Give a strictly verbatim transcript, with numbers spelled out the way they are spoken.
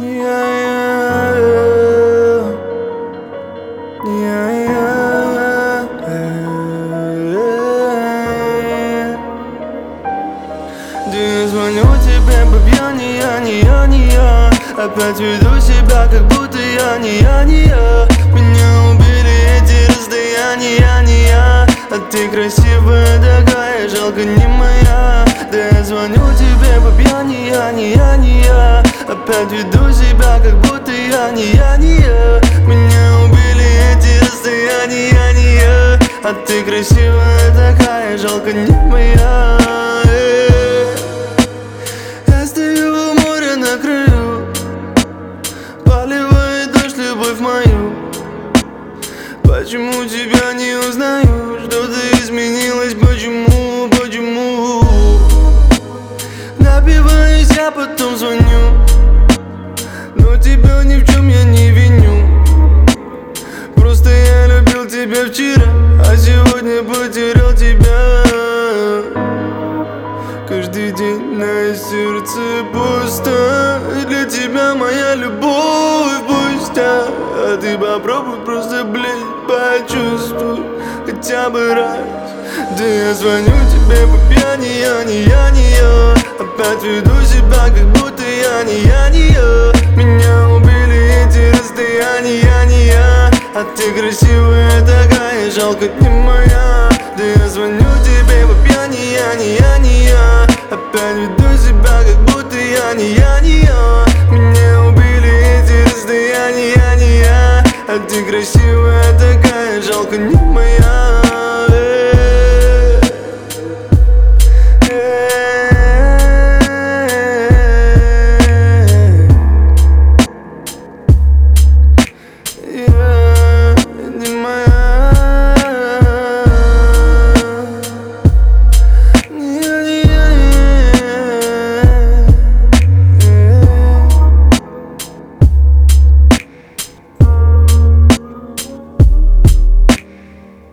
Я звоню тебе по пьяни, я не я, не я. Опять веду себя, как будто я не я, не я. Меня убили эти расстояния, я не я. А ты красивая такая, жалко не моя. Да я звоню тебе по пьяни, я не я, не я. Опять веду себя, как будто я не я, не я. Меня убили эти расстояния, я не я. А ты красивая такая, жалко не моя. Я стою у моря на краю, поливает дождь любовь мою. Почему тебя не узнаю? Что-то изменилось, почему, почему? Напиваюсь, я потом звоню, но тебя ни в чем я не виню. Просто я любил тебя вчера, а сегодня потерял тебя. Каждый день на сердце пусто. Для тебя моя любовь пуста. А ты попробуй просто, блядь, почувствуй хотя бы раз. Да я звоню тебе по пьяни, я не я, не я. Опять веду себя, как будто я не я, не я. Меня убили эти расстояния, я не я. А ты красивая такая, жалко не моя. Да я звоню тебе по пьяни, я не я, не я. Опять веду себя, как будто я не я, не я. Меня убили эти расстояния, я не я. А ты красивая такая, жалко не